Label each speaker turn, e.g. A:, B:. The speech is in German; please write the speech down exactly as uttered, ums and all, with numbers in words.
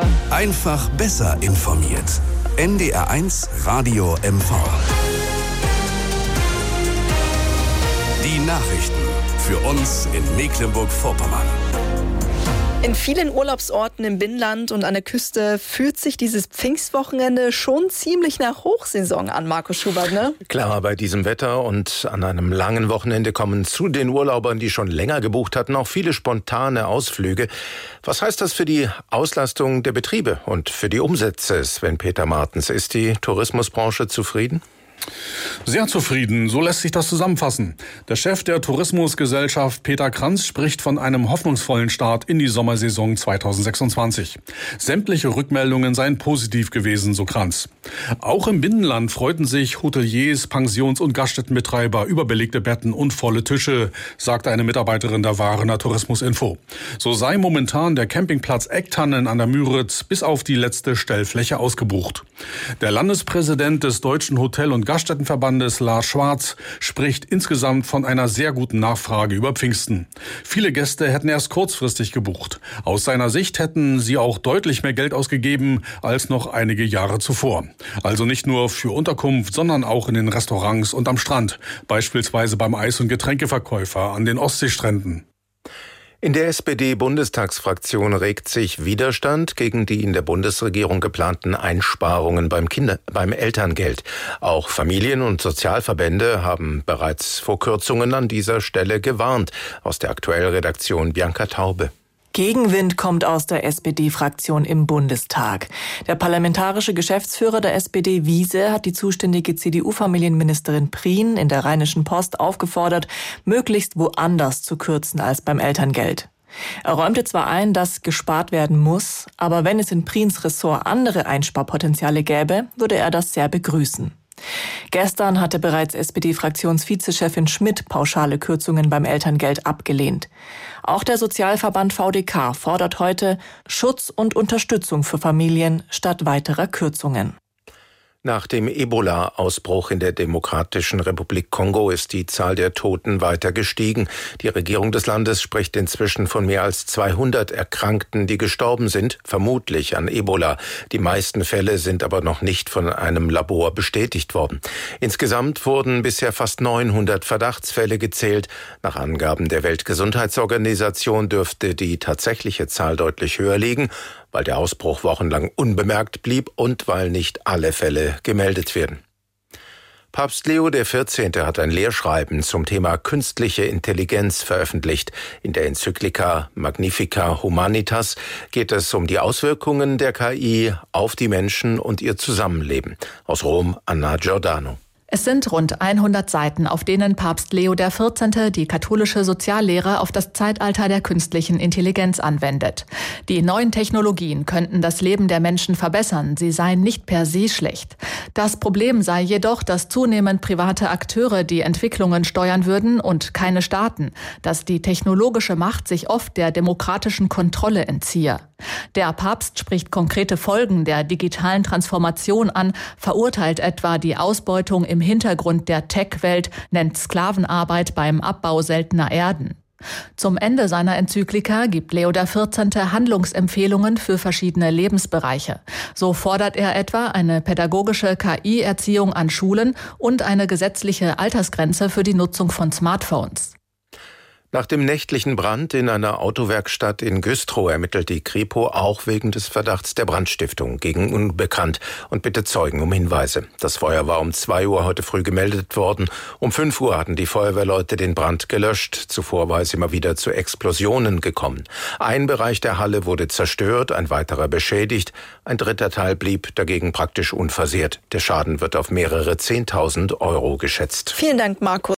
A: Einfach besser informiert. N D R eins Radio M V. Die Nachrichten für uns in Mecklenburg-Vorpommern.
B: In vielen Urlaubsorten im Binnenland und an der Küste fühlt sich dieses Pfingstwochenende schon ziemlich nach Hochsaison an, Markus Schubert, ne?
C: Klar, bei diesem Wetter und an einem langen Wochenende kommen zu den Urlaubern, die schon länger gebucht hatten, auch viele spontane Ausflüge. Was heißt das für die Auslastung der Betriebe und für die Umsätze, Sven Peter Martens? Ist die Tourismusbranche zufrieden?
D: Sehr zufrieden, so lässt sich das zusammenfassen. Der Chef der Tourismusgesellschaft Peter Kranz spricht von einem hoffnungsvollen Start in die Sommersaison zweitausendsechsundzwanzig. Sämtliche Rückmeldungen seien positiv gewesen, so Kranz. Auch im Binnenland freuten sich Hoteliers, Pensions- und Gaststättenbetreiber über belegte Betten und volle Tische, sagte eine Mitarbeiterin der Warener Tourismusinfo. So sei momentan der Campingplatz Ecktannen an der Müritz bis auf die letzte Stellfläche ausgebucht. Der Landespräsident des Deutschen Hotel- und Gaststättenverbandes Lars Schwarz spricht insgesamt von einer sehr guten Nachfrage über Pfingsten. Viele Gäste hätten erst kurzfristig gebucht. Aus seiner Sicht hätten sie auch deutlich mehr Geld ausgegeben als noch einige Jahre zuvor. Also nicht nur für Unterkunft, sondern auch in den Restaurants und am Strand, beispielsweise beim Eis- und Getränkeverkäufer an den Ostseestränden.
C: In der S P D-Bundestagsfraktion regt sich Widerstand gegen die in der Bundesregierung geplanten Einsparungen beim Kinder-, beim Elterngeld. Auch Familien- und Sozialverbände haben bereits vor Kürzungen an dieser Stelle gewarnt. Aus der Aktuellredaktion Bianca Taube.
E: Gegenwind kommt aus der S P D-Fraktion im Bundestag. Der parlamentarische Geschäftsführer der S P D, Wiese, hat die zuständige C D U-Familienministerin Prien in der Rheinischen Post aufgefordert, möglichst woanders zu kürzen als beim Elterngeld. Er räumte zwar ein, dass gespart werden muss, aber wenn es in Priens Ressort andere Einsparpotenziale gäbe, würde er das sehr begrüßen. Gestern hatte bereits S P D-Fraktionsvizechefin Schmidt pauschale Kürzungen beim Elterngeld abgelehnt. Auch der Sozialverband V D K fordert heute Schutz und Unterstützung für Familien statt weiterer Kürzungen.
C: Nach dem Ebola-Ausbruch in der Demokratischen Republik Kongo ist die Zahl der Toten weiter gestiegen. Die Regierung des Landes spricht inzwischen von mehr als zweihundert Erkrankten, die gestorben sind, vermutlich an Ebola. Die meisten Fälle sind aber noch nicht von einem Labor bestätigt worden. Insgesamt wurden bisher fast neunhundert Verdachtsfälle gezählt. Nach Angaben der Weltgesundheitsorganisation dürfte die tatsächliche Zahl deutlich höher liegen, weil der Ausbruch wochenlang unbemerkt blieb und weil nicht alle Fälle gemeldet werden. Papst Leo der vierzehnte hat ein Lehrschreiben zum Thema künstliche Intelligenz veröffentlicht. In der Enzyklika Magnificat Humanitas geht es um die Auswirkungen der K I auf die Menschen und ihr Zusammenleben. Aus Rom, Anna Giordano.
F: Es sind rund hundert Seiten, auf denen Papst Leo der vierzehnte die katholische Soziallehre auf das Zeitalter der künstlichen Intelligenz anwendet. Die neuen Technologien könnten das Leben der Menschen verbessern, sie seien nicht per se schlecht. Das Problem sei jedoch, dass zunehmend private Akteure die Entwicklungen steuern würden und keine Staaten, dass die technologische Macht sich oft der demokratischen Kontrolle entziehe. Der Papst spricht konkrete Folgen der digitalen Transformation an, verurteilt etwa die Ausbeutung im Hintergrund der Tech-Welt, nennt Sklavenarbeit beim Abbau seltener Erden. Zum Ende seiner Enzyklika gibt Leo der vierzehnte Handlungsempfehlungen für verschiedene Lebensbereiche. So fordert er etwa eine pädagogische K I-Erziehung an Schulen und eine gesetzliche Altersgrenze für die Nutzung von Smartphones.
C: Nach dem nächtlichen Brand in einer Autowerkstatt in Güstrow ermittelt die Kripo auch wegen des Verdachts der Brandstiftung gegen Unbekannt und bittet Zeugen um Hinweise. Das Feuer war um zwei Uhr heute früh gemeldet worden. Um fünf Uhr hatten die Feuerwehrleute den Brand gelöscht. Zuvor war es immer wieder zu Explosionen gekommen. Ein Bereich der Halle wurde zerstört, ein weiterer beschädigt. Ein dritter Teil blieb dagegen praktisch unversehrt. Der Schaden wird auf mehrere zehntausend Euro geschätzt.
B: Vielen Dank, Markus.